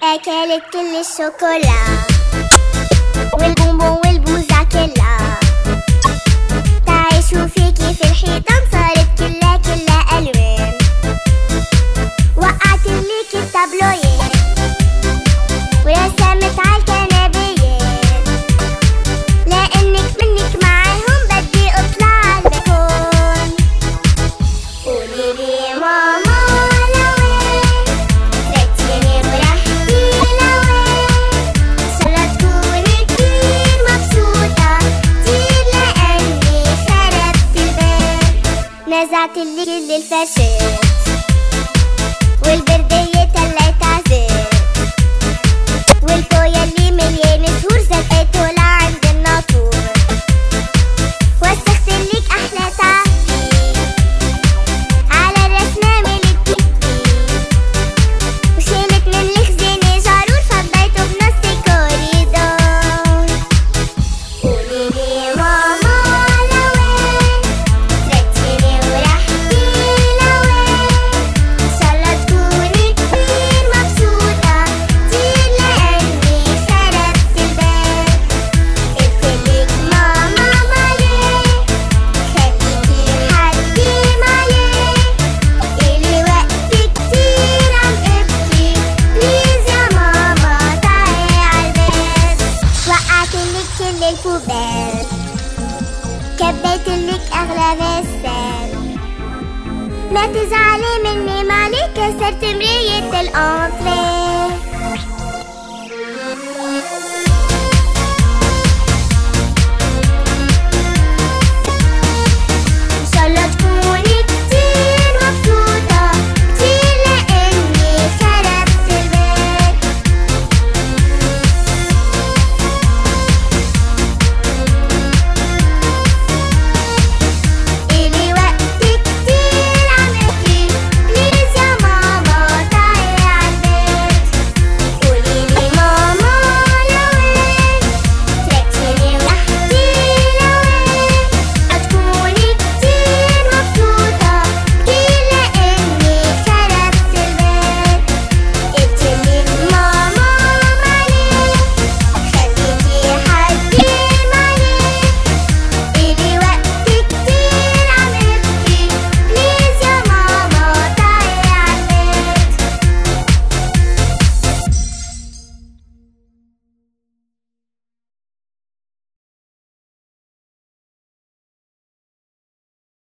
أكلت كل الشوكولا والبونبون والبوزة كلها. تعي شوفي كيف الحيطان صارت كلها ألوان. وقعت لك التابلويات ورسمت عالكنبيات، لأنك منك معاهم بدي أطلع عالبلكون. قوليلي ماما لوين رجعتيني ورحتي لوين؟ إنشالله تكوني كتير مبسوطة كتير لأني خربت البيت. نزعتلك كل الفرشات والبردية طلعت عزيز، والكوية اللي مليانة زهور زقيته لعند الناطور. وسختلك أحلى تعبير على الرسمة ملك وشيلت من الخزينة جارور فضيته بنص الكوريدور. قوليلي ماما لوين رجعتيني ورحتي لوين؟ إنشالله تكوني كتير مبسوطة كتير لأني خربت البيت. قلتلك ماما مالك خليكي لحدي مالك، إلي وقت كتير عم ابكي بليز يا ماما تعي عالبيت. وقعتلك كل البوبال كبيتلك أغلى غسال، ما تزعلي مني مالك كسرت مراية الأنتريه.